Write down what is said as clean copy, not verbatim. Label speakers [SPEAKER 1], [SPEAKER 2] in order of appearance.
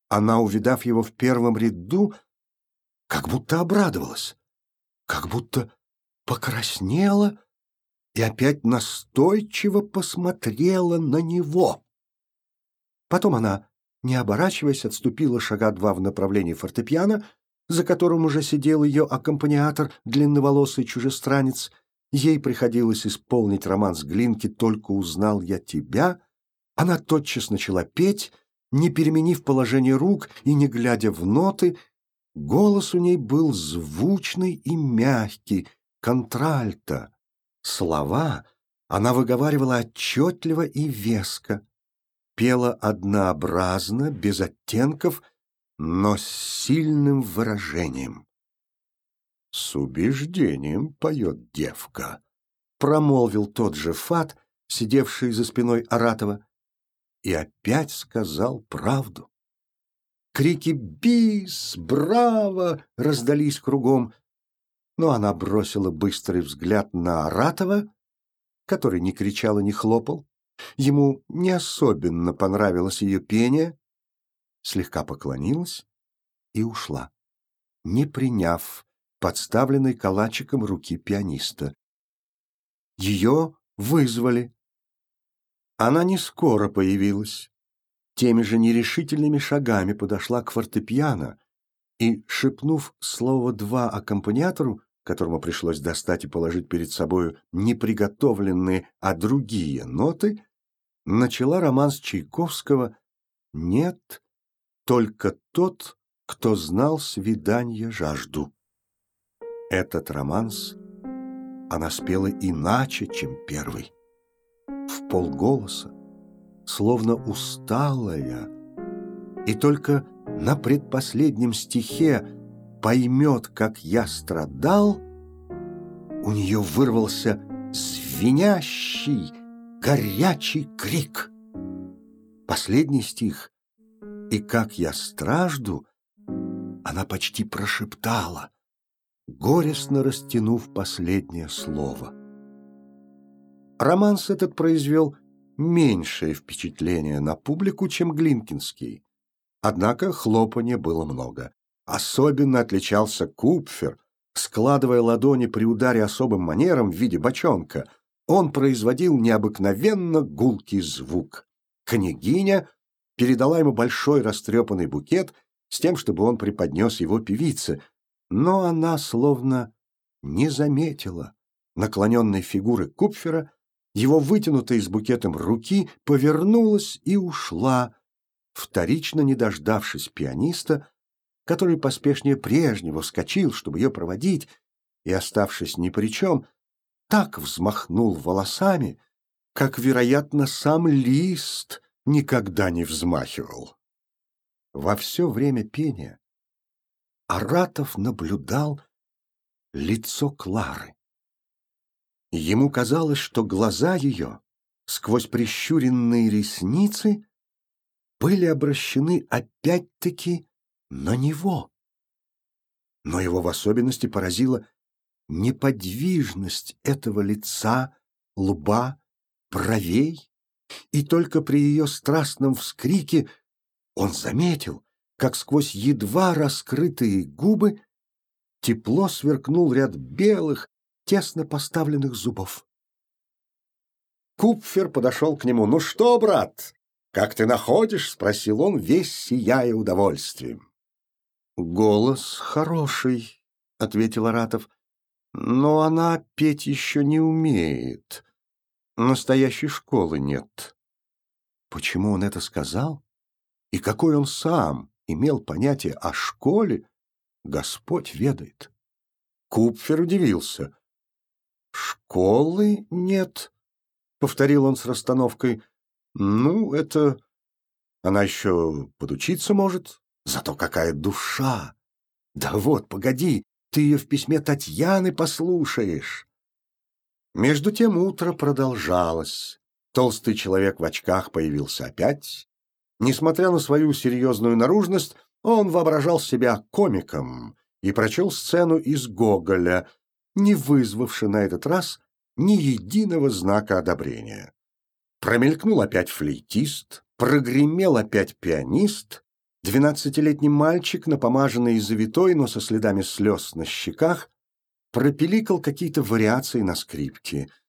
[SPEAKER 1] Она, увидав его в первом ряду, как будто обрадовалась, как будто покраснела и опять настойчиво посмотрела на него. Потом она, не оборачиваясь, отступила шага два в направлении фортепиано, за которым уже сидел ее аккомпаниатор, длинноволосый чужестранец. Ей приходилось исполнить романс Глинки «Только узнал я тебя». Она тотчас начала петь, не переменив положение рук и не глядя в ноты. Голос у ней был звучный и мягкий, контральто. Слова она выговаривала отчетливо и веско, пела однообразно, без оттенков, но с сильным выражением. «С убеждением поет девка», — промолвил тот же Фат, сидевший за спиной Аратова, и опять сказал правду. Крики «Бис! Браво!» раздались кругом, но она бросила быстрый взгляд на Аратова, который не кричал и не хлопал. Ему не особенно понравилось ее пение, слегка поклонилась и ушла, не приняв подставленной калачиком руки пианиста. Ее вызвали. Она не скоро появилась. Теми же нерешительными шагами подошла к фортепиано и, шепнув слово «два» аккомпаниатору, которому пришлось достать и положить перед собою не приготовленные, а другие ноты, начала романс Чайковского «Нет, только тот, кто знал свиданья жажду». Этот романс она спела иначе, чем первый, вполголоса, словно усталая, и только на предпоследнем стихе «Поймет, как я страдал» у нее вырвался звенящий, горячий крик. Последний стих «И как я стражду» она почти прошептала, горестно растянув последнее слово. Романс этот произвел меньшее впечатление на публику, чем Глинкинский. Однако хлопанья было много. Особенно отличался Купфер, складывая ладони при ударе особым манером в виде бочонка. Он производил необыкновенно гулкий звук. Княгиня передала ему большой растрепанный букет с тем, чтобы он преподнес его певице, но она словно не заметила наклоненной фигуры Купфера, его вытянутой с букетом руки, повернулась и ушла, вторично не дождавшись пианиста, который поспешнее прежнего вскочил, чтобы ее проводить, и, оставшись ни при чем, так взмахнул волосами, как, вероятно, сам Лист никогда не взмахивал. Во все время пения Аратов наблюдал лицо Клары. Ему казалось, что глаза ее, сквозь прищуренные ресницы, были обращены опять-таки на него. Но его в особенности поразила неподвижность этого лица, лба, бровей, и только при ее страстном вскрике он заметил, как сквозь едва раскрытые губы тепло сверкнул ряд белых, тесно поставленных зубов. Купфер подошел к нему. «Ну что, брат, как ты находишь?» — спросил он, весь сияя удовольствием. «Голос хороший», — ответил Аратов, — «но она петь еще не умеет. Настоящей школы нет». Почему он это сказал? И какой он сам имел понятие о школе, Господь ведает. Купфер удивился. «Школы нет», — повторил он с расстановкой. «Ну, это... Она еще подучиться может. Зато какая душа! Да вот, погоди, ты ее в письме Татьяны послушаешь». Между тем утро продолжалось. Толстый человек в очках появился опять. Несмотря на свою серьезную наружность, он воображал себя комиком и прочел сцену из Гоголя, не вызвавши на этот раз ни единого знака одобрения. Промелькнул опять флейтист, прогремел опять пианист, 12-летний мальчик, напомаженный и завитой, но со следами слез на щеках, пропиликал какие-то вариации на скрипке.